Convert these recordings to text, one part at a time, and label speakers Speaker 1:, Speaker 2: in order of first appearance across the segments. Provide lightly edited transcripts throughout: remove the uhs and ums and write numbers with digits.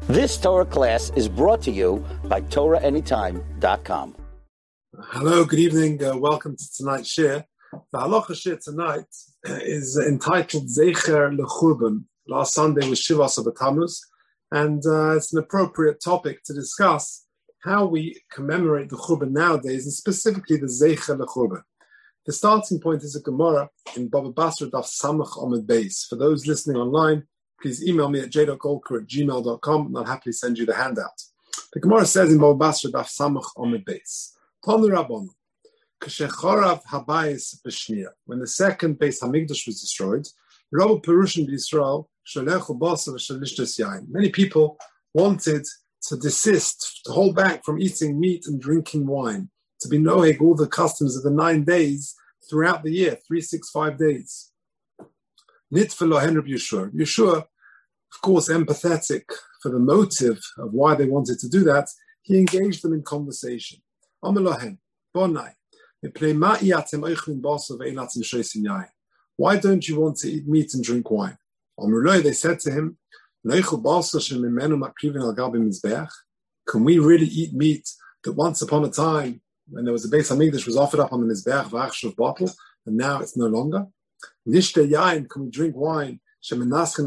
Speaker 1: This Torah class is brought to you by TorahAnytime.com.
Speaker 2: Hello, good evening. Welcome to tonight's shir. The halacha shir tonight is entitled Zecher Lechurban. Last Sunday was Shivas B'Tammuz, and it's an appropriate topic to discuss how we commemorate the Churban nowadays, and specifically the Zecher Lechurban. The starting point is a Gemara in Baba Basra Daf Samach Omid Beis. For those listening online, please email me at j.golker@gmail.com and I'll happily send you the handout. The Gemara says in Baba Basra Daf Samach Omid Beis, Tonu Rabbonu, K'shechorav habayis b'shniya. When the second Beis Hamikdash was destroyed, Rabu Perushim B'Yisrael sholechu basa v'shalishtas yain. Many people wanted to desist, to hold back from eating meat and drinking wine, to be noheg all the customs of the 9 days throughout the year, 365 days. Nitfa lohen Reb Yeshua. Yeshua, of course, empathetic for the motive of why they wanted to do that, he engaged them in conversation. Amar lohen, bonai, why don't you want to eat meat and drink wine? They said to him, can we really eat meat that once upon a time, when there was a Beis Hamikdash, was offered up on the Mizbeach v'achshav bottle, and now it's no longer? Can we drink wine? Can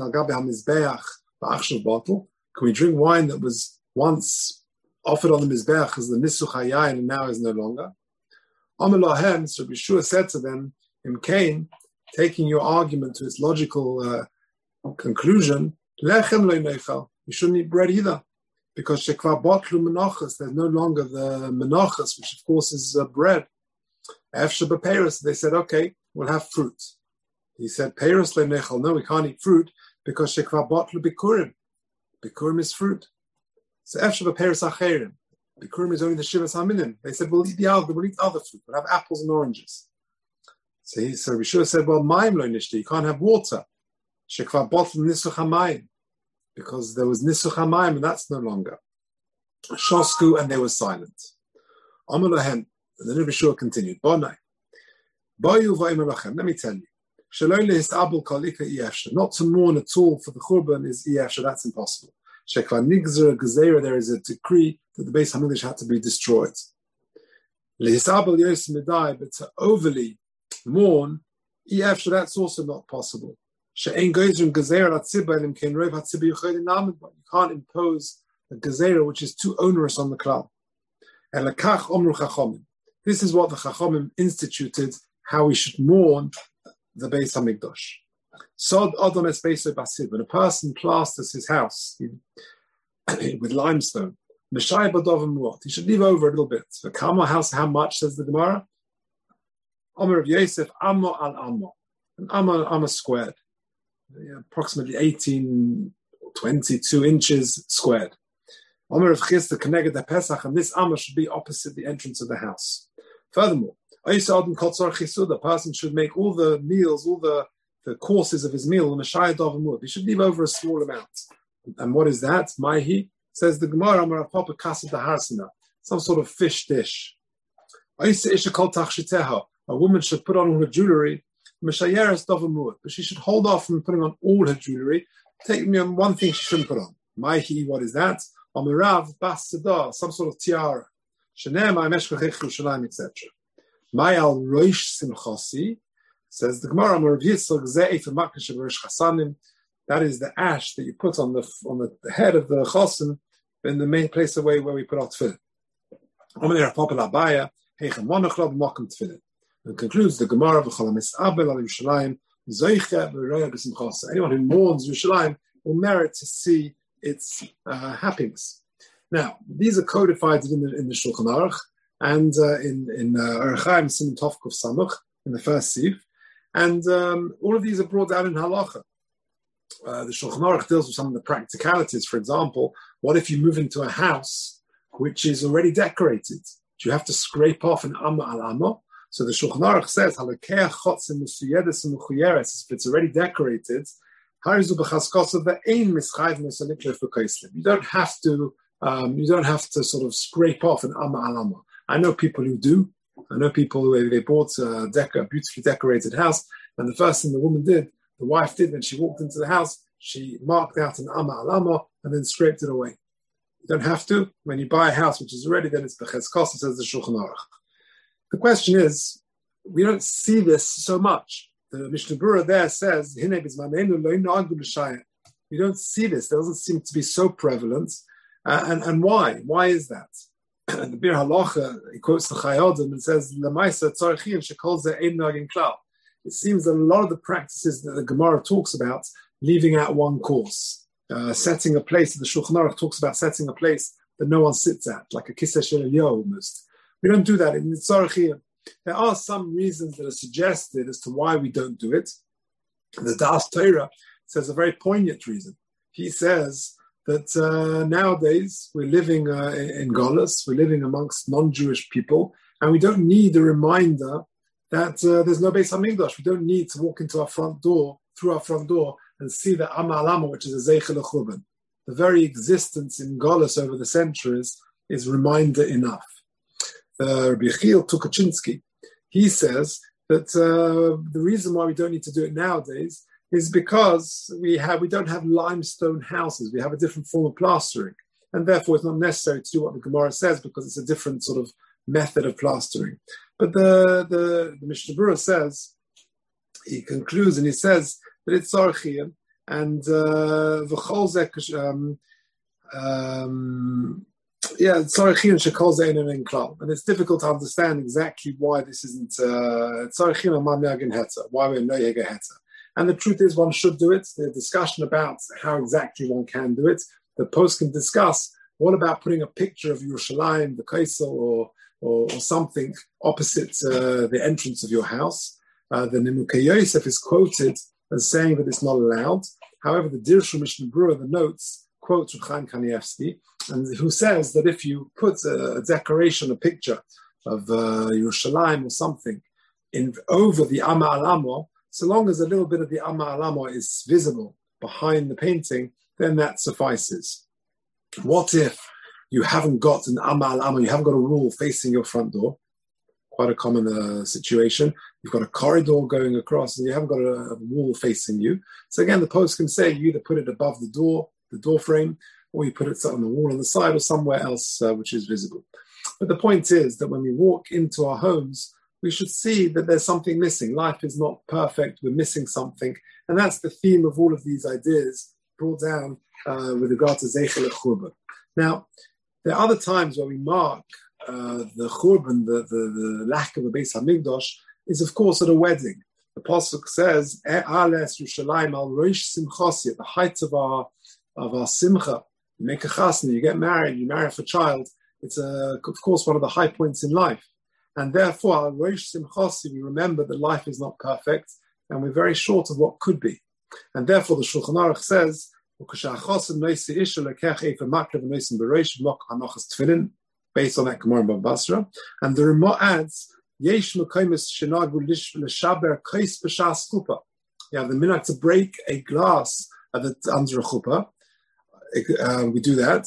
Speaker 2: we drink wine that was once offered on the Mizbeach as the Nisuch HaYayin and now is no longer? Amar Lahem, so Yeshua said to them, in Cain, taking your argument to its logical conclusion, Lechem lo nechal, you shouldn't eat bread either, because shekva botlu menachas, there's no longer the menachas, which of course is bread. Efshe b'peiros, they said, okay, we'll have fruit. He said, peiros lo nechal, no, we can't eat fruit, because shekva botlu bikurim. Bikurim is fruit. So efshe b'peiros acherim. Bikurim is only the Shivas HaMinim. They said, we'll eat other fruit. We'll have apples and oranges. So Yeshua said, well, mayim lo nishti, you can't have water. Shekva botlu nisuch hamayim. Because there was nisuch hamayim, and that's no longer. Shosku, and they were silent. Amar lahem, and then Yeshua continued, Bonai, Boyu v'aymer lachem, let me tell you, Shaloi lehisabul kalika iyefsha, not to mourn at all for the Churban is iyefsha, that's impossible. Shekva nigzer gezerah, there is a decree that the Beis Hamikdash had to be destroyed. Lehisabul yos medai, but to overly mourn, iyefsha, that's also not possible. You can't impose a gezerah which is too onerous on the klal. This is what the Chachamim instituted, how we should mourn the Beis Hamikdash. When a person plasters his house with limestone, he should leave over a little bit. The Kama house, how much, says the Gemara? Amar of Yosef, Amma al Amma. An Amma squared. Approximately 18 or 22 inches squared. Omer of Chisda connected the Pesach, and this Amma should be opposite the entrance of the house. Furthermore, the person should make all the meals, all the courses of his meal, he should leave over a small amount. And what is that? Maihi, says the Gemara, some sort of fish dish. A woman should put on her jewelry, but she should hold off from putting on all her jewelry. Take me on one thing she shouldn't put on. Maihi, what is that? Amirav bas sadar, some sort of tiara. Etc. Mayal roish simchasi, says the Gemara. That is the ash that you put on the head of the chosin in the main place away where we put our tefillin. And concludes the Gemara of anyone who mourns Yerushalayim will merit to see its happiness. Now, these are codified in the Shulchan Aruch and in Orach Chaim Siman Tov Kuf Samach in the first sieve, and all of these are brought down in halacha. The Shulchan Aruch deals with some of the practicalities. For example, what if you move into a house which is already decorated? Do you have to scrape off an amma al amma? So the Shulchan Aruch says, if it's already decorated, you don't have to sort of scrape off an amma al amma. I know people who do. I know people who they bought a beautifully decorated house, and the first thing the wife did when she walked into the house, she marked out an Amma Alama and then scraped it away. You don't have to. When you buy a house which is ready, then it's Bechezkos, says the Shulchan Aruch. The question is, we don't see this so much. The Mishnah Berurah there says, we don't see this. It doesn't seem to be so prevalent. And why? Why is that? The Bir Halacha, he quotes the Chayei Adam and says, it seems that a lot of the practices that the Gemara talks about, leaving out one course, setting a place, the Shulchan Aruch talks about setting a place that no one sits at, like a Kiseh Shel Eliyahu almost. We don't do that in the Tzarechiyah. There are some reasons that are suggested as to why we don't do it. The Das Torah says a very poignant reason. He says that nowadays we're living in Golus, we're living amongst non-Jewish people, and we don't need a reminder that there's no Beis HaMikdash. We don't need to walk into our front door, through our front door, and see the Amma Alama, which is a Zeichel HaChurban. The very existence in Golus over the centuries is reminder enough. Rabbi Yechiel Tukachinsky, he says that the reason why we don't need to do it nowadays is because we don't have limestone houses. We have a different form of plastering, and therefore it's not necessary to do what the Gemara says because it's a different sort of method of plastering. But the Mishnah Berurah says, he concludes and he says that it's Tzarechiyah and v'chol zeh Tzarechiyah shekol zeh ein klal, and it's difficult to understand exactly why this isn't Tzarechiyah ma me'agen heter, why we're no yega heter. And the truth is, one should do it. There's discussion about how exactly one can do it. The post can discuss what about putting a picture of Yerushalayim, the Kaisel, or something opposite the entrance of your house. The Nimukei Yosef is quoted as saying that it's not allowed. However, the Dirshu Mishnah Berurah, the notes, quotes Chaim Kanievsky, and who says that if you put a decoration, a picture of Yerushalayim or something over the Amma Alama, so long as a little bit of the Amma Alama is visible behind the painting, then that suffices. What if you haven't got an Amma Alama, you haven't got a wall facing your front door? Quite a common situation. You've got a corridor going across and you haven't got a wall facing you. So again, the post can say you either put it above the door frame, or you put it on the wall on the side or somewhere else which is visible. But the point is that when we walk into our homes, we should see that there's something missing. Life is not perfect. We're missing something. And that's the theme of all of these ideas brought down with regard to Zeichel HaChurban. Now, there are other times where we mark the Churban, the lack of a Beis HaMikdash, is of course at a wedding. The Pasuk says, Ales Yerushalayim al Rosh Simchasi, at the height of our Simcha. You make a chasna, you get married, you marry for a child. It's of course one of the high points in life. And therefore, al Rosh Simchasi, we remember that life is not perfect and we're very short of what could be. And therefore, the Shulchan Aruch says, based on that Gemara in Bava Basra. And the Ramah adds, you have the minhag to break a glass under a chuppah. We do that.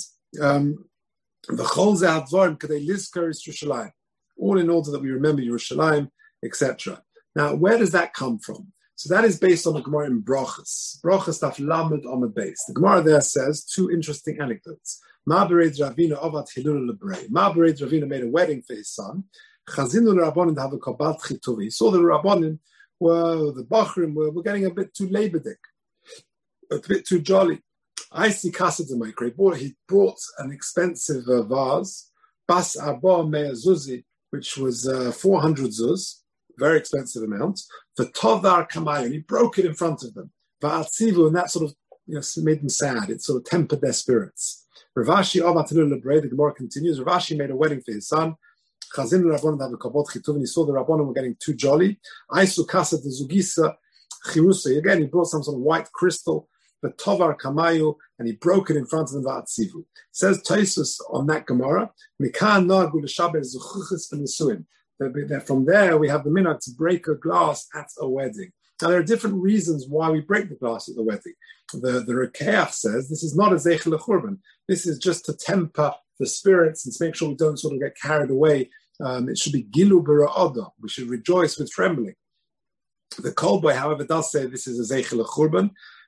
Speaker 2: All in order that we remember Yerushalayim, etc. Now, where does that come from? So that is based on the Gemara in Brachas. Brachas Daf Lamed Amud Beis. The Gemara there says two interesting anecdotes. Ma'abered Ravina Avad Hilul Lebrei. Ma'abered Ravina made a wedding for his son. Chazinu l'Rabbanim to have a kabbat chituvi. He saw the Rabbanim the Bachrim were getting a bit too labodik, a bit too jolly. I see Kasset in my crate. He brought an expensive vase, Bas Arba Mea Zuzi, which was 400 zuz, very expensive amount. For Tovar Kamayim, he broke it in front of them. Va'atzivu, and that sort of made them sad. It sort of tempered their spirits. Ravashi Avatilu Lebrei, the Gemara continues. Ravashi made a wedding for his son. Chazin Rabbanim have a kabot chituv, and he saw the Rabbanim were getting too jolly. Aisu Kasset the Zugisa Chirusa. Again, he brought some sort of white crystal, the Tovar Kamayu, and he broke it in front of them. Va'atzivu. Says Taisus on that Gemara, Mikan Nagu l'Shaber Zuchuchis v'Nisuim. From there, we have the minhag to break a glass at a wedding. Now, there are different reasons why we break the glass at the wedding. The Rekeach says this is not a Zeichel HaChurban. This is just to temper the spirits and to make sure we don't sort of get carried away. It should be Gilu B'Ra'ada. We should rejoice with trembling. The Kol Boy, however, does say this is a Zeichel HaChurban.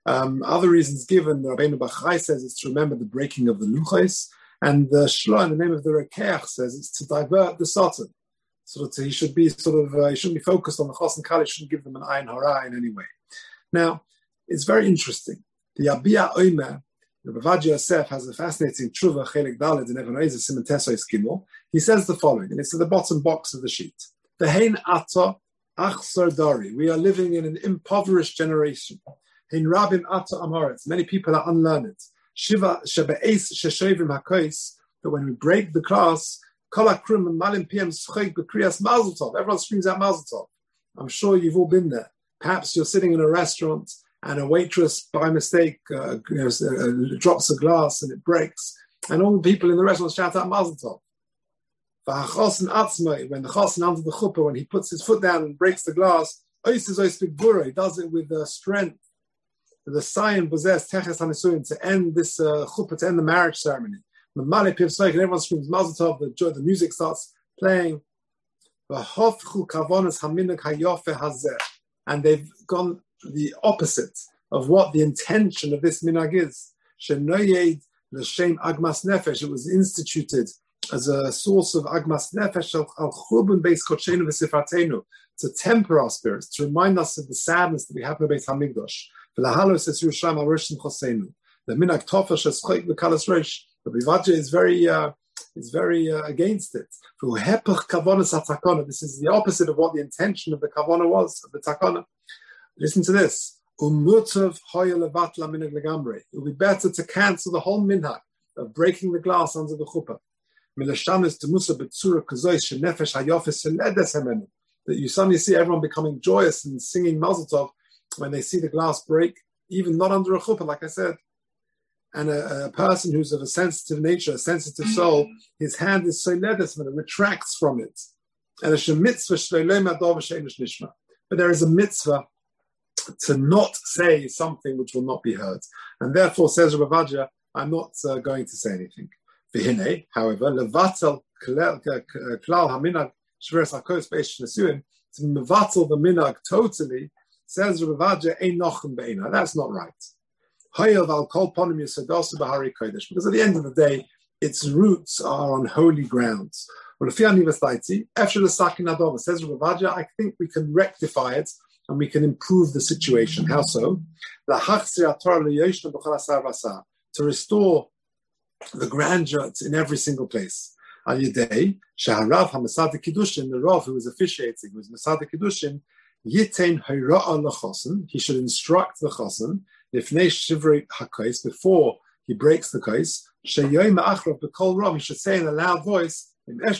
Speaker 2: Other reasons given, the Rabbeinu Bachai says it's to remember the breaking of the luchos, and the Shlo, in the name of the Rekeach, says it's to divert the Satan. So that he should be he shouldn't be focused on the Chos and Kal, he shouldn't give them an Ayin Hara in any way. Now, it's very interesting. The Abiyah Omer, the Bavad Yosef, has a fascinating Tshuva, Chelik Dalet, in Even Eizer, Siman Tesois Gimel. He says the following, and it's at the bottom box of the sheet. Ve'hein ata achsar dari. We are living in an impoverished generation. Hein rabim ata amoritz. Many people are unlearned. Shiva shebe'es sheshovim hakois. That when we break the class, kol hakrum and malim piem schig b'kriyas mazel tov. Everyone screams out mazel tov. I'm sure you've all been there. Perhaps you're sitting in a restaurant and a waitress, by mistake, drops a glass and it breaks, and all the people in the restaurant shout out mazel tov. When the chosin under the chuppah, when he puts his foot down and breaks the glass, he does it with strength. The sign possessed teches hanisuin to end this chuppah, to end the marriage ceremony. And everyone screams mazel tov. The music starts playing. And they've gone the opposite of what the intention of this minhag is. Shenoyed l'shem agmas nefesh. It was instituted as a source of agmas nefesh al churban beis kodeinu v'sifatenu, to temper our spirits, to remind us of the sadness that we have in the Beit Hamikdash. V'lahalos es Yerushalayim al rishon choseinu. The minhag tofash es choik v'kalas reish. The Bivadja is very against it. This is the opposite of what the intention of the kavanah was, of the takana. Listen to this. It would be better to cancel the whole minhag of breaking the glass under the chuppah. That you suddenly see everyone becoming joyous and singing mazel tov when they see the glass break, even not under a chuppah, like I said. And a person who's of a sensitive nature, a sensitive soul, his hand is so ledes, and it retracts from it. And it's a mitzvah, but there is a mitzvah to not say something which will not be heard. And therefore, says Rabbi Vajja, I'm not going to say anything. V'hinei, however, levatel klal haminag shveres hakos b'eish nesuim, to mevatel the minag totally, says Rabbi Vajja, ein nochem be'ena. That's not right. Because at the end of the day, its roots are on holy grounds. Says Rabbi Vajja, I think we can rectify it and we can improve the situation. How so? To restore the grandeur in every single place. The Rav who was officiating, who was Masad Kiddushin, he should instruct the chosin before he breaks the kais. He should say in a loud voice,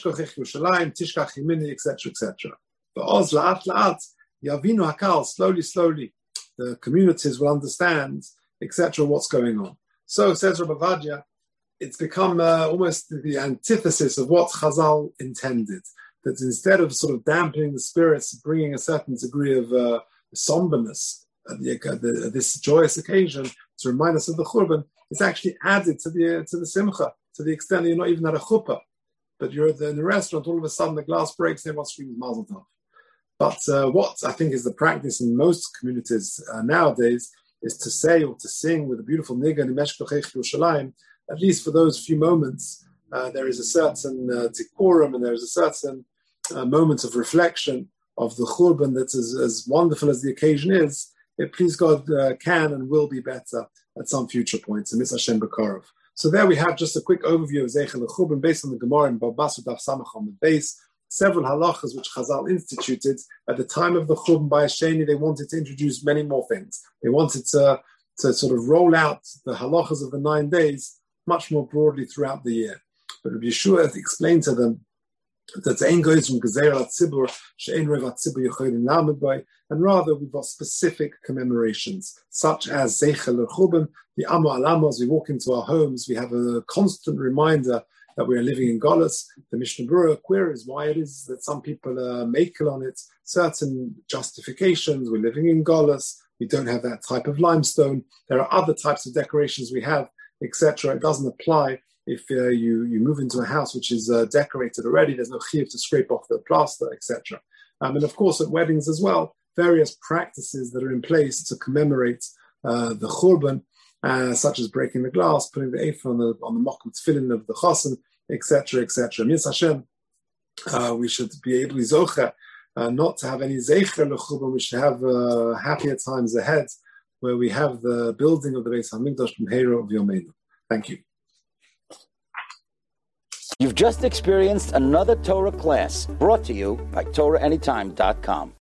Speaker 2: etc., etc. Slowly, the communities will understand, etc., what's going on. So, says Rabbi Vajja, it's become almost the antithesis of what Chazal intended. That instead of sort of dampening the spirits, bringing a certain degree of somberness at this joyous occasion to remind us of the Churban, it's actually added to the Simcha, to the extent that you're not even at a chuppah, but you're in the restaurant, all of a sudden the glass breaks and everyone screams Mazel Tov. But what I think is the practice in most communities nowadays is to say or to sing with a beautiful niggun in Meshkochech Yerushalayim, at least for those few moments. There is a certain decorum and there is a certain moment of reflection of the Churban that's as wonderful as the occasion is. It, please God, can and will be better at some future points in Mitzvah Hashem B'Karov. So there we have just a quick overview of Zeichel Churban based on the Gemara in Bab Basra Daf Samach on the base. Several halachas which Chazal instituted at the time of the Churban by Hasheni. They wanted to introduce many more things. They wanted to sort of roll out the halachas of the 9 days much more broadly throughout the year. But Rabbi Yeshua explained to them that the ain goes from Gezer al Tzibur, she'ein rev al Tzibur yochayim lamed by, and rather we've got specific commemorations, such as Zeichel Churban, the Amo Alamo. As we walk into our homes, we have a constant reminder that we are living in Golus. The Mishnah Berurah queries why it is that some people are makel on it, certain justifications. We're living in Golus, we don't have that type of limestone. There are other types of decorations we have, etc. It doesn't apply if you move into a house which is decorated already. There's no chiyuv to scrape off the plaster, etc. And of course, at weddings as well, various practices that are in place to commemorate the churban, such as breaking the glass, putting the apron on the mokum tefillin of the chosin, etc., etc. Mitzvah Hashem, we should be able to zocha, not to have any zeicher lechurban. We should have happier times ahead, where we have the building of the Beis Hamikdash from Hero of Yomeinu. Thank you.
Speaker 1: You've just experienced another Torah class brought to you by TorahAnytime.com.